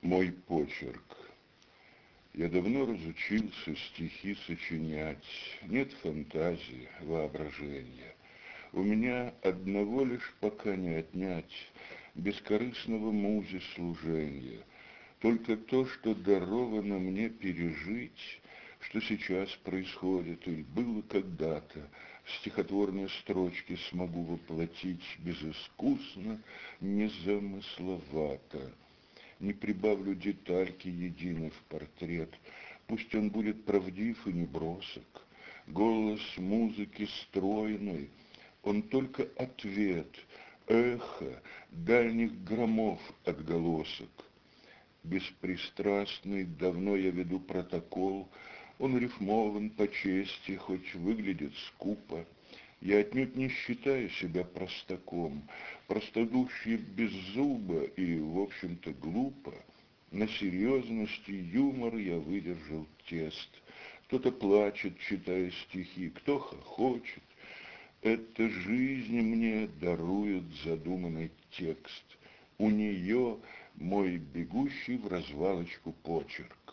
Мой почерк. Я давно разучился стихи сочинять. Нет фантазии, воображения. У меня одного лишь пока не отнять бескорыстного музе служения. Только то, что даровано мне пережить, что сейчас происходит или было когда-то, в стихотворной строчке смогу воплотить безыскусно, незамысловато. Не прибавлю детальки единой в портрет, пусть он будет правдив и небросок. Голос музыки стройный, он только ответ, эхо дальних громов отголосок. Беспристрастный, давно я веду протокол, он рифмован по чести, хоть выглядит скупо. Я отнюдь не считаю себя простаком, простодушие без зуба и, в общем-то, глупо. На серьезности юмор я выдержал тест. Кто-то плачет, читая стихи, кто хохочет. Эта жизнь мне дарует задуманный текст. У нее мой бегущий в развалочку почерк.